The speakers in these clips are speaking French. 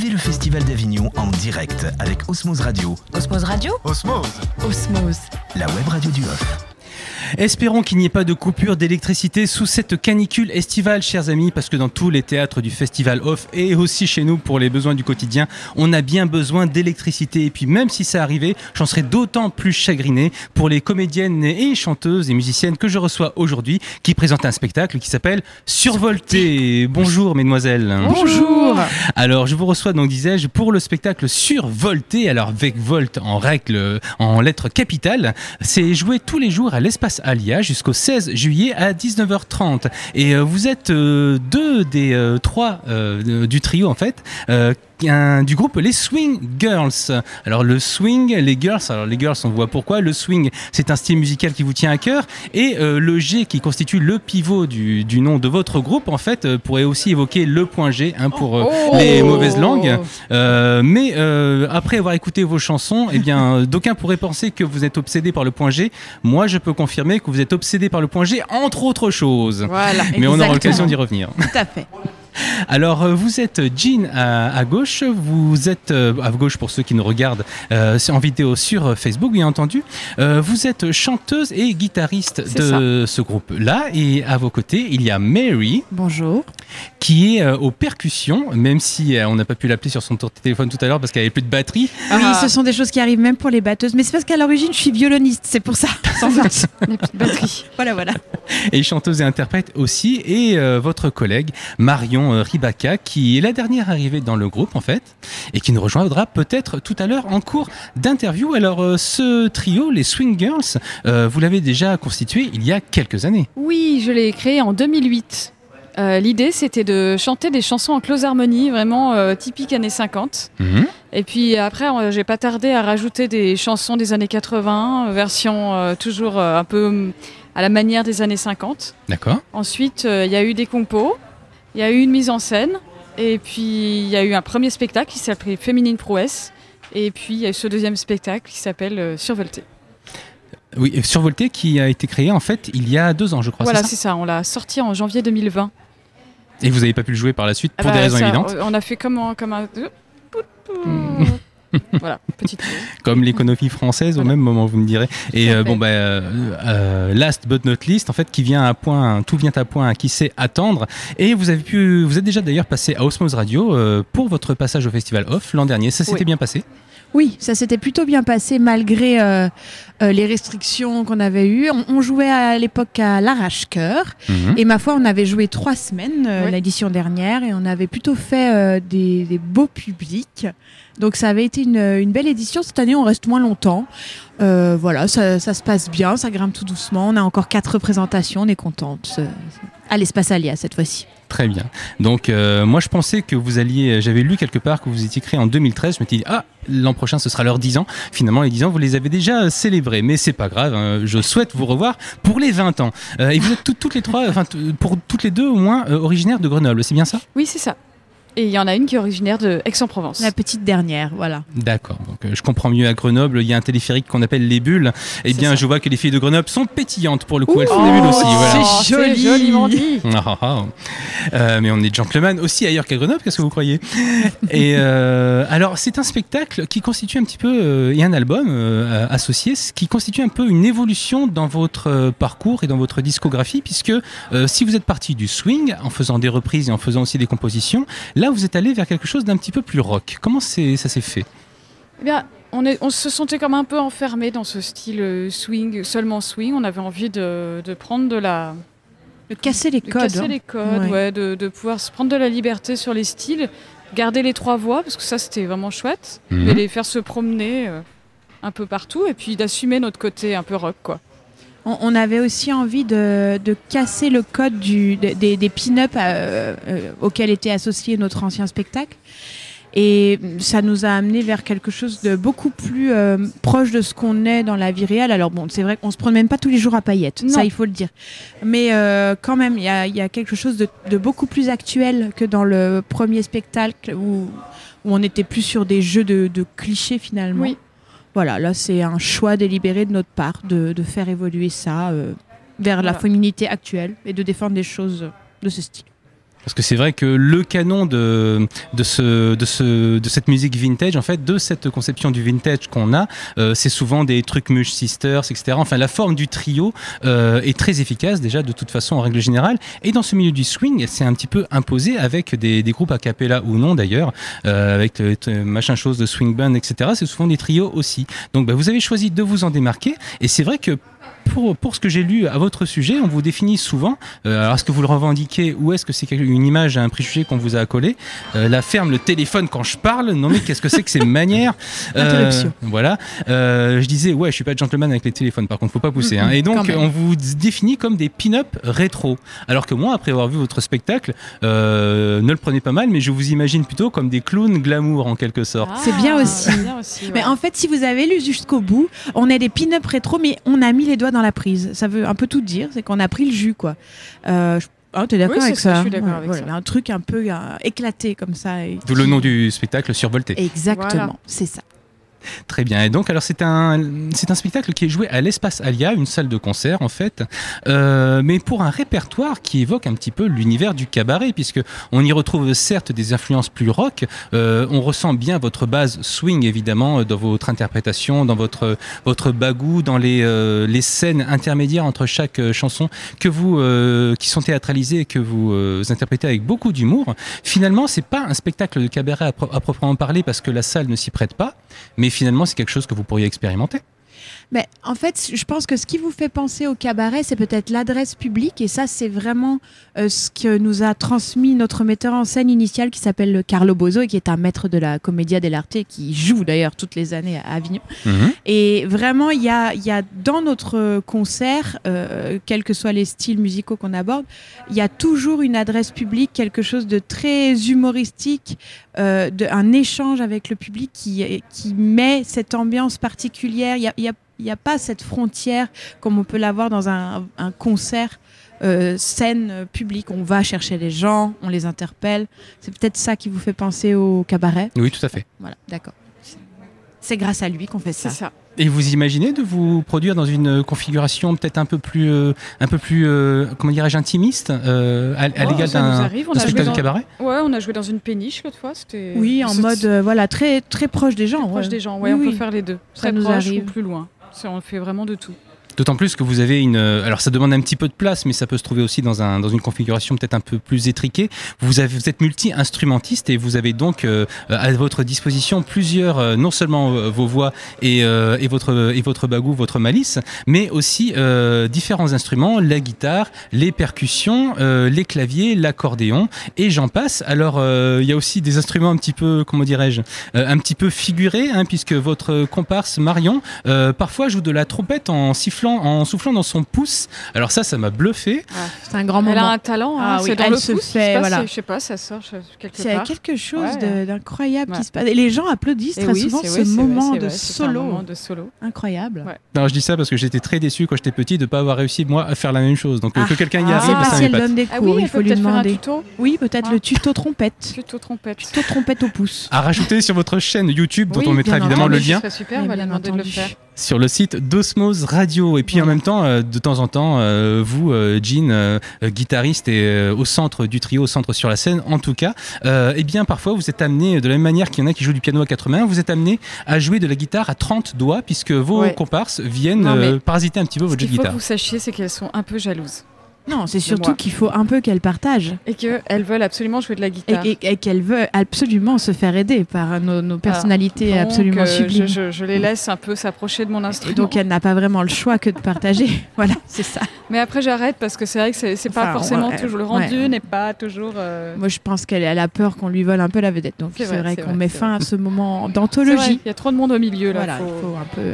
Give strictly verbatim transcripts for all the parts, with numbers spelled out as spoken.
Écoutez le Festival d'Avignon en direct avec Osmose Radio. Osmose Radio Osmose. Osmose. La web radio du Off. Espérons qu'il n'y ait pas de coupure d'électricité sous cette canicule estivale, chers amis, parce que dans tous les théâtres du Festival Off et aussi chez nous pour les besoins du quotidien, on a bien besoin d'électricité. Et puis même si ça arrivait, j'en serais d'autant plus chagriné pour les comédiennes et chanteuses et musiciennes que je reçois aujourd'hui, qui présentent un spectacle qui s'appelle Survolté. Bonjour mesdemoiselles. Bonjour. Alors je vous reçois donc, disais-je, pour le spectacle Survolté. Alors avec Volt en règle, en lettres capitales, c'est joué tous les jours à l'espace Alia jusqu'au seize juillet à dix-neuf heures trente. Et euh, vous êtes euh, deux des euh, trois euh, du trio en fait. Euh, Un, du groupe les Swing Girls. Alors le swing, les girls, alors les girls on voit pourquoi, le swing c'est un style musical qui vous tient à cœur et euh, le G qui constitue le pivot du, du nom de votre groupe en fait euh, pourrait aussi évoquer le point G hein, pour euh, oh les mauvaises langues euh, mais euh, après avoir écouté vos chansons eh bien d'aucuns pourraient penser que vous êtes obsédé par le point G. Moi je peux confirmer que vous êtes obsédé par le point G entre autres choses. Voilà, mais on aura l'occasion d'y revenir. Tout à fait. Alors vous êtes Jean à, à gauche, vous êtes euh, à gauche pour ceux qui nous regardent euh, en vidéo sur Facebook bien entendu, euh, vous êtes chanteuse et guitariste C'est de ça. Ce groupe-là et à vos côtés il y a Mary. Bonjour. Qui est euh, aux percussions, même si euh, on n'a pas pu l'appeler sur son téléphone tout à l'heure parce qu'elle n'avait plus de batterie. Oui, ah. Ce sont des choses qui arrivent même pour les batteuses, mais c'est parce qu'à l'origine je suis violoniste, c'est pour ça, sans doute. Les petites batteries. Voilà, voilà. Et chanteuse et interprète aussi, et euh, votre collègue Marion euh, Ribaka, qui est la dernière arrivée dans le groupe en fait, et qui nous rejoindra peut-être tout à l'heure en cours d'interview. Alors euh, ce trio, les Swing Girls, euh, vous l'avez déjà constitué il y a quelques années. Oui, je l'ai créé en deux mille huit. Euh, l'idée, c'était de chanter des chansons en close harmonie, vraiment euh, typiques années cinquante. Mmh. Et puis après, euh, j'ai pas tardé à rajouter des chansons des années quatre-vingts, version euh, toujours euh, un peu à la manière des années cinquante. D'accord. Ensuite, il euh, y a eu des compos, il y a eu une mise en scène, et puis il y a eu un premier spectacle qui s'appelait Féminine Prouesse, et puis il y a eu ce deuxième spectacle qui s'appelle euh, Survolté. Oui, Survolté qui a été créé en fait il y a deux ans, je crois. Voilà, c'est ça, c'est ça. On l'a sorti en janvier deux mille vingt. Et vous n'avez pas pu le jouer par la suite pour ah bah, des raisons ça, évidentes. On a fait comme, comme un... voilà, petite... Comme l'économie française voilà. Au même moment, vous me direz. Et euh, bon, bah, euh, euh, last but not least, en fait, qui vient à point, tout vient à point, qui sait attendre. Et vous avez pu, vous êtes déjà d'ailleurs passé à Osmose Radio euh, pour votre passage au Festival Off l'an dernier. Ça s'était oui. bien passé? Oui, ça s'était plutôt bien passé malgré euh, euh, les restrictions qu'on avait eues. On, on jouait à l'époque à l'Arrache-Cœur mmh. et ma foi, on avait joué trois semaines euh, oui. l'édition dernière et on avait plutôt fait euh, des, des beaux publics. Donc ça avait été une, une belle édition. Cette année, on reste moins longtemps. Euh, voilà, ça, ça se passe bien, ça grimpe tout doucement. On a encore quatre représentations, on est contente. À l'espace Alia cette fois-ci. Très bien. Donc euh, moi je pensais que vous alliez, j'avais lu quelque part que vous étiez créé en deux mille treize, je m'étais dit ah l'an prochain ce sera leurs dix ans. Finalement les dix ans vous les avez déjà célébrés, mais c'est pas grave, hein. Je souhaite vous revoir pour les vingt ans. Euh, et vous êtes tout, toutes les trois, enfin t- pour toutes les deux au moins euh, originaires de Grenoble, c'est bien ça? Oui c'est ça. Et il y en a une qui est originaire de Aix-en-Provence. La petite dernière, voilà. D'accord, donc euh, je comprends mieux à Grenoble, il y a un téléphérique qu'on appelle les Bulles. Eh bien, ça. Je vois que les filles de Grenoble sont pétillantes pour le coup, Ouh, elles font oh, des bulles aussi. Voilà. C'est joli, c'est joliment dit. Ah, ah, ah. Euh, mais on est gentleman aussi ailleurs qu'à Grenoble, qu'est-ce que vous croyez? Et euh, alors, c'est un spectacle qui constitue un petit peu, euh, et un album euh, associé, qui constitue un peu une évolution dans votre euh, parcours et dans votre discographie, puisque euh, si vous êtes parti du swing, en faisant des reprises et en faisant aussi des compositions, là, vous êtes allé vers quelque chose d'un petit peu plus rock. Comment c'est, ça s'est fait? Eh bien, on, est, on se sentait comme un peu enfermé dans ce style swing, seulement swing. On avait envie de, de prendre de la... De casser les de codes. casser hein. les codes, ouais. Ouais, de, de pouvoir se prendre de la liberté sur les styles, garder les trois voix, parce que ça, c'était vraiment chouette, mm-hmm. de les faire se promener euh, un peu partout, et puis d'assumer notre côté un peu rock, quoi. On avait aussi envie de, de casser le code du, de, des, des pin-up euh, euh, auxquels était associé notre ancien spectacle. Et ça nous a amené vers quelque chose de beaucoup plus euh, proche de ce qu'on est dans la vie réelle. Alors bon, c'est vrai qu'on se promène pas tous les jours à paillettes, non. Ça il faut le dire. Mais euh, quand même, il y a, y a quelque chose de, de beaucoup plus actuel que dans le premier spectacle où, où on était plus sur des jeux de, de clichés finalement. Oui. Voilà, là c'est un choix délibéré de notre part de, de faire évoluer ça euh, vers voilà. la féminité actuelle et de défendre des choses de ce style. Parce que c'est vrai que le canon de, de, ce, de, ce, de cette musique vintage, en fait, de cette conception du vintage qu'on a, euh, c'est souvent des trucs Mush Sisters, et cetera. Enfin, la forme du trio euh, est très efficace déjà de toute façon en règle générale. Et dans ce milieu du swing, c'est un petit peu imposé avec des, des groupes a cappella ou non d'ailleurs, euh, avec euh, machin chose de swing band, et cetera. C'est souvent des trios aussi. Donc bah, vous avez choisi de vous en démarquer. Et c'est vrai que Pour, pour ce que j'ai lu à votre sujet, on vous définit souvent, euh, alors est-ce que vous le revendiquez ou est-ce que c'est une image, un préjugé qu'on vous a accolé, euh, la ferme, le téléphone quand je parle, non mais qu'est-ce que c'est que ces manières euh, Interruption. Voilà, euh, je disais, ouais, je suis pas gentleman avec les téléphones, par contre, faut pas pousser. Mmh, hein. Et donc, on vous définit comme des pin-up rétro. Alors que moi, après avoir vu votre spectacle, euh, ne le prenez pas mal, mais je vous imagine plutôt comme des clowns glamour en quelque sorte. Ah, c'est bien aussi. C'est bien aussi ouais. Mais en fait, si vous avez lu jusqu'au bout, on est des pin-up rétro, mais on a mis les doigts dans la prise. Ça veut un peu tout dire, c'est qu'on a pris le jus, quoi. Euh, oh, t'es d'accord oui, avec ça, ça? Je suis d'accord ouais, avec ouais, ça. Un truc un peu euh, éclaté comme ça. Et... D'où le nom du spectacle, Survolté. Exactement, voilà. C'est ça. Très bien. Et donc, alors c'est un c'est un spectacle qui est joué à l'Espace Alia, une salle de concert en fait, euh, mais pour un répertoire qui évoque un petit peu l'univers du cabaret, puisque on y retrouve certes des influences plus rock. Euh, on ressent bien votre base swing évidemment dans votre interprétation, dans votre votre bagou, dans les euh, les scènes intermédiaires entre chaque euh, chanson que vous euh, qui sont théâtralisées et que vous euh, interprétez avec beaucoup d'humour. Finalement, c'est pas un spectacle de cabaret à, pro- à proprement parler parce que la salle ne s'y prête pas, mais finalement, c'est quelque chose que vous pourriez expérimenter. Mais en fait, je pense que ce qui vous fait penser au cabaret, c'est peut-être l'adresse publique. Et ça, c'est vraiment euh, ce que nous a transmis notre metteur en scène initial qui s'appelle Carlo Bozo et qui est un maître de la Commedia dell'arte qui joue d'ailleurs toutes les années à Avignon. Mmh. Et vraiment, il y a, y a dans notre concert, euh, quels que soient les styles musicaux qu'on aborde, il y a toujours une adresse publique, quelque chose de très humoristique, euh, de, un échange avec le public qui, qui met cette ambiance particulière. Il y a, il y a Il n'y a pas cette frontière comme on peut l'avoir dans un, un concert, euh, scène euh, publique. On va chercher les gens, on les interpelle. C'est peut-être ça qui vous fait penser au cabaret. Oui, tout à fait. Voilà, d'accord. C'est grâce à lui qu'on fait ça. C'est ça. Et vous imaginez de vous produire dans une configuration peut-être un peu plus, euh, un peu plus, euh, comment dirais-je, intimiste, euh, à, à oh, l'égal d'un, d'un spectacle dans... de cabaret. Ouais, on a joué dans une péniche l'autre fois. C'était... Oui, en c'est... mode euh, voilà très très proche des gens. Très ouais. proche des gens. Ouais, oui, on oui. peut faire les deux. Ça Très nous proche arrive. ou plus loin. Ça, on fait vraiment de tout. D'autant plus que vous avez une... Alors ça demande un petit peu de place, mais ça peut se trouver aussi dans, un, dans une configuration peut-être un peu plus étriquée. Vous, avez, vous êtes multi-instrumentiste et vous avez donc euh, à votre disposition plusieurs, euh, non seulement euh, vos voix et, euh, et, votre, et votre bagou, votre malice, mais aussi euh, différents instruments, la guitare, les percussions, euh, les claviers, l'accordéon et j'en passe. Alors euh, il y a aussi des instruments un petit peu, comment dirais-je, euh, un petit peu figurés, hein, puisque votre comparse Marion euh, parfois joue de la trompette en sifflant, en soufflant dans son pouce. Alors ça, ça m'a bluffé. Ah. C'est un grand moment. Elle a un talent, hein, Ah c'est oui, dans elle le se pouce. fait, je sais pas, voilà. je sais pas, ça sort quelque C'est part. quelque chose Ouais. de, d'incroyable Ouais. qui se passe. Et les gens applaudissent Et très oui, souvent c'est ce vrai, c'est moment, vrai, de c'est vrai, c'est un solo. moment de solo. Incroyable. Ouais. Non, je dis ça parce que j'étais très déçu quand j'étais petit de ne pas avoir réussi moi à faire la même chose. Donc euh, Ah. que quelqu'un y Je sais arrive, pas ça si elle m'épate. donne des Ah cours, oui, il elle faut peut lui peut-être faire un demander. tuto. Oui, peut-être Ah. le tuto trompette. Tuto trompette. Tuto trompette au pouce. À rajouter sur votre chaîne YouTube, dont Oui, on mettra bien évidemment entendu. le lien, Ce serait super, Mais on va lui bien demander de le entendu. faire. sur le site d'Osmose Radio. Et puis Voilà. en même temps, euh, de temps en temps, euh, vous, euh, Jean, euh, euh, guitariste et euh, au centre du trio, au centre sur la scène, en tout cas, euh, eh bien parfois vous êtes amené, de la même manière qu'il y en a qui jouent du piano à quatre mains, vous êtes amené à jouer de la guitare à trente doigts, puisque vos Ouais. comparses viennent Non, mais euh, parasiter un petit peu Ce votre jeu qu'il de faut que guitare. vous sachiez, c'est qu'elles sont un peu jalouses. Non, c'est surtout moi. qu'il faut un peu qu'elle partage Et qu'elles veulent absolument jouer de la et, guitare. et- et qu'elle veut absolument se faire aider par nos, nos personnalités Donc, absolument euh, sublimes. Je, je- je les laisse un peu s'approcher de mon Et instrument. donc elle n'a pas vraiment le choix que de partager. Voilà, c'est ça. Mais après, j'arrête parce que c'est vrai que c'est, c'est pas Enfin, forcément ouais, toujours le rendu, ouais. n'est pas toujours. euh, Moi, je pense qu'elle elle a peur qu'on lui vole un peu la vedette. Donc C'est c'est, vrai, vrai, c'est qu'on vrai, met c'est fin à ce moment c'est vrai, d'anthologie. Il y a trop de monde au milieu là. Voilà, faut- il faut un peu.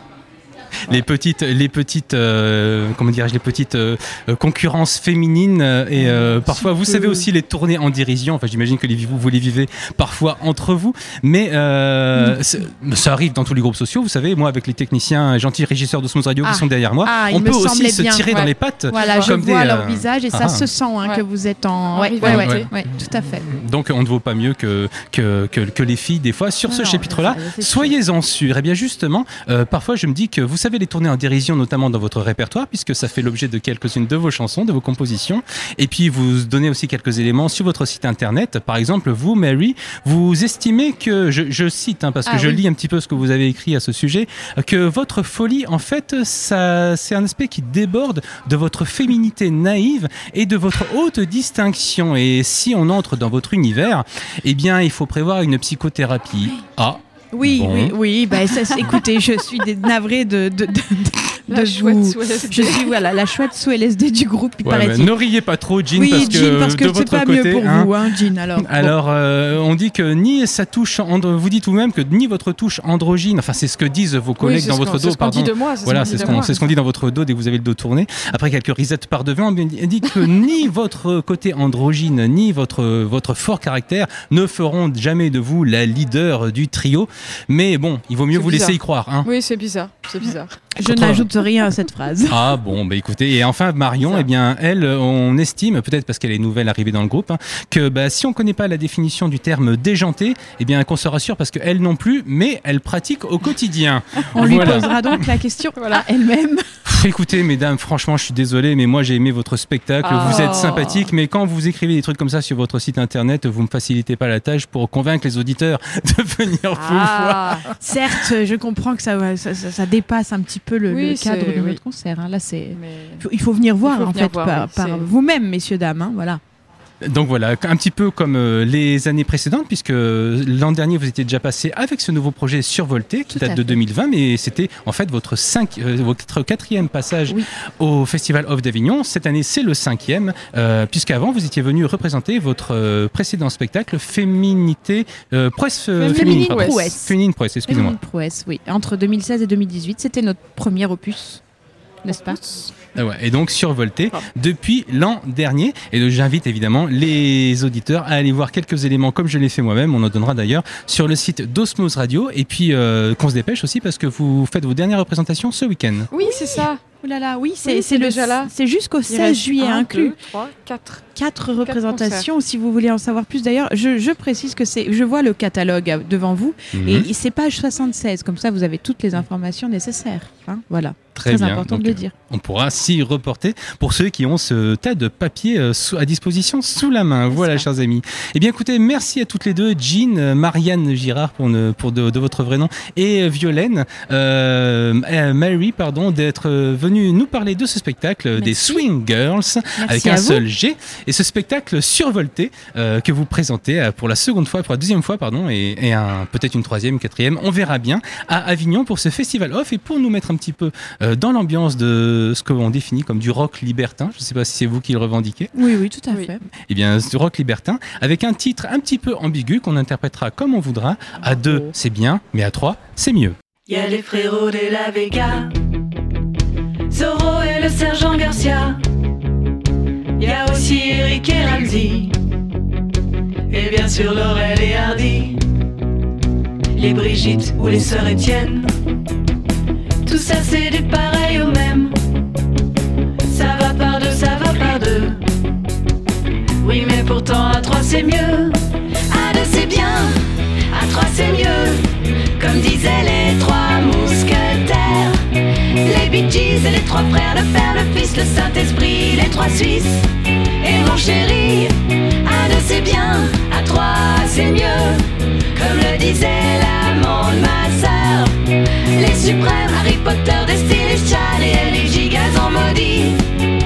Les petites, les petites, euh, comment dirais-je, les petites euh, euh, concurrences féminines euh, et euh, parfois, vous peu. savez aussi les tourner en dérision. Enfin, j'imagine que les, vous, vous les vivez parfois entre vous, mais euh, c'est- ça arrive dans tous les groupes sociaux. Vous savez, moi, avec les techniciens gentils régisseurs d'Osmose Radio Ah. qui sont derrière moi, Ah, il on me peut aussi semblait se bien. tirer dans Ouais. les pattes. Voilà, je comme vois des, leur euh, visage et ça ah. se sent hein, Ouais. que vous êtes en. En Ouais, rivalité. ouais, ouais, Ouais. ouais, tout à fait. Donc, on ne vaut pas mieux que que, que, que les filles des fois sur Non, ce non, chapitre-là. ça, c'est sûr. Soyez-en sûrs. Et bien justement, euh, parfois, je me dis que vous savez savez les tourner en dérision, notamment dans votre répertoire, puisque ça fait l'objet de quelques-unes de vos chansons, de vos compositions. Et puis, vous donnez aussi quelques éléments sur votre site internet. Par exemple, vous, Mary, vous estimez que, je, je cite, hein, parce que ah, je oui. lis un petit peu ce que vous avez écrit à ce sujet, que votre folie, en fait, ça, c'est un aspect qui déborde de votre féminité naïve et de votre haute distinction. Et si on entre dans votre univers, eh bien, il faut prévoir une psychothérapie. Ah. Oui, bon. oui, oui. Bah, ça, écoutez, je suis navrée de, de, de, de, la de vous. Je suis voilà, la chouette sous L S D du groupe. Il ouais, paraît-il. Ne riez pas trop, Jean, oui, parce que, Jean, parce que de c'est votre pas côté, mieux pour hein, vous, hein, Jean. Alors, alors bon. euh, on dit que ni ça touche, andro... vous dites vous-même que ni votre touche androgyne, enfin c'est ce que disent vos collègues oui, dans votre dos. C'est ce qu'on dit de moi. C'est voilà, c'est ce qu'on ce qu'on dit dans votre dos dès que vous avez le dos tourné. Après quelques risettes par devant, on dit que ni votre côté androgyne, ni votre votre fort caractère ne feront jamais de vous la leader du trio. Mais bon, il vaut mieux vous laisser y croire. Hein. Oui, c'est bizarre. C'est bizarre. Je Contre... n'ajoute rien à cette phrase. Ah bon, bah écoutez, et enfin Marion, eh bien elle, on estime, peut-être parce qu'elle est nouvelle arrivée dans le groupe, hein, que bah, si on ne connaît pas la définition du terme déjanté, eh bien qu'on se rassure parce qu'elle non plus, mais elle pratique au quotidien. On lui voilà. posera donc la question voilà. à elle-même. Pff, écoutez mesdames, franchement je suis désolé, mais moi j'ai aimé votre spectacle, oh. vous êtes sympathique, mais quand vous écrivez des trucs comme ça sur votre site internet, vous ne me facilitez pas la tâche pour convaincre les auditeurs de venir ah. vous voir. Certes, je comprends que ça, ça, ça, ça dépasse un petit peu le, oui, le cadre de oui. votre concert. Hein. Là, c'est... Mais... Il faut venir voir, faut en venir fait, voir, par, par vous-même, messieurs, dames. Hein. Voilà. Donc voilà, un petit peu comme euh, les années précédentes, puisque l'an dernier vous étiez déjà passé avec ce nouveau projet Survolté qui Tout date de deux mille vingt, mais c'était en fait votre, cinq, euh, votre quatrième passage oui. au Festival of d'Avignon. Cette année c'est le cinquième, euh, puisqu'avant vous étiez venu représenter votre euh, précédent spectacle Féminité euh, Prouesse euh, Féminine Prouesse. Féminine Prouesse, excusez-moi. Féminine Prouesse, oui. Entre deux mille seize et deux mille dix-huit, c'était notre premier opus, n'est-ce pas ? Ah ouais, et donc Survolté oh. depuis l'an dernier. Et donc, j'invite évidemment les auditeurs à aller voir quelques éléments comme je l'ai fait moi-même. On en donnera d'ailleurs sur le site d'Osmose Radio. Et puis euh, qu'on se dépêche aussi parce que vous faites vos dernières représentations ce week-end. Oui, c'est ça. Oh là là, oui, c'est, oui, c'est, c'est déjà le, là. C'est jusqu'au Il seize juillet un, inclus. deux, trois, quatre. Quatre représentations, si vous voulez en savoir plus. D'ailleurs, je, je précise que c'est, je vois le catalogue devant vous mmh. et c'est page soixante-seize. Comme ça, vous avez toutes les informations nécessaires. Hein, voilà. Très, Très bien. important Donc, de le dire. On pourra s'y reporter pour ceux qui ont ce tas de papier euh, sous, à disposition sous la main. C'est voilà, ça. Chers amis. Eh bien, écoutez, merci à toutes les deux, Jean, Marianne Girard pour, ne, pour de, de votre vrai nom, et Violaine, euh, euh, Mary, pardon, d'être venue nous parler de ce spectacle merci. Des Swing Girls merci avec un vous. Seul G. Et ce spectacle Survolté euh, que vous présentez pour la seconde fois, pour la deuxième fois, pardon, et, et un, peut-être une troisième, quatrième, on verra bien, à Avignon pour ce festival off et pour nous mettre un petit peu euh, dans l'ambiance de ce qu'on définit comme du rock libertin. Je ne sais pas si c'est vous qui le revendiquez. Oui, oui, tout à oui. fait. Eh bien, du rock libertin avec un titre un petit peu ambigu qu'on interprétera comme on voudra. À deux, oh. c'est bien, mais à trois, c'est mieux. Il y a les frérots de la Vega, Zorro et le sergent Garcia. Il y a aussi Eric et Ramsey, et bien sûr Laurel et Hardy, les Brigitte ou les sœurs Étienne. Tout ça c'est du pareil au même. Ça va par deux, ça va par deux. Oui mais pourtant à trois c'est mieux. À deux c'est bien, à trois c'est mieux. Comme disaient les trois mousquetaires, les Bee Gees et les trois frères, le père, le fils, le Saint-Esprit, les trois Suisses. Et mon chéri, à deux c'est bien, à trois c'est mieux. Comme le disait l'amant de ma sœur, les suprêmes, Harry Potter, Destiny's Child et Ellie G, gazon maudit.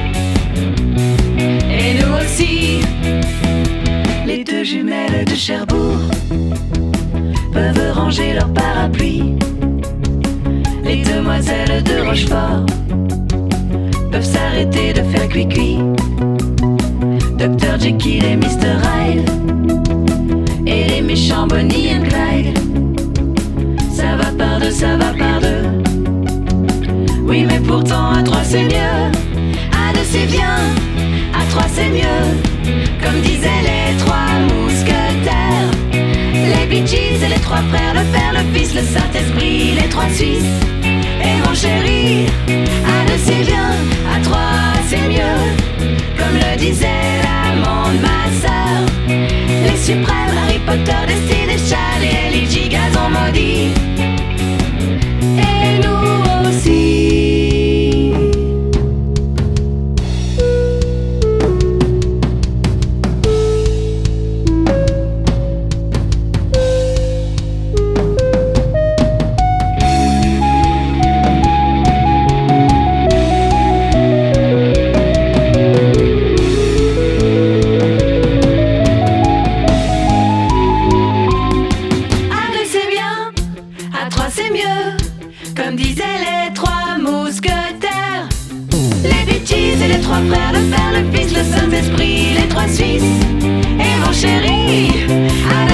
Et nous aussi, les deux jumelles de Cherbourg peuvent ranger leur parapluie. Les demoiselles de Rochefort peuvent s'arrêter de faire cuit-cuit. docteur Jekyll et mister Hyde et les méchants Bonnie and Clyde. Ça va par deux, ça va par deux. Oui mais pourtant à trois c'est mieux. À deux c'est bien, à trois c'est mieux. Comme disaient les trois mousquetaires, les Bee Gees et les trois frères, le père, le fils, le Saint-Esprit, les trois Suisses. Et mon chéri, à deux c'est bien, à trois c'est mieux. Comme le disait l'amant de ma sœur, les suprêmes, Harry Potter, Destiny's Child et Ellie G, gazon maudit. Et nous aussi. Les bêtises et les trois frères, le Père, le Fils, le Saint-Esprit, les trois Suisses et mon chéri.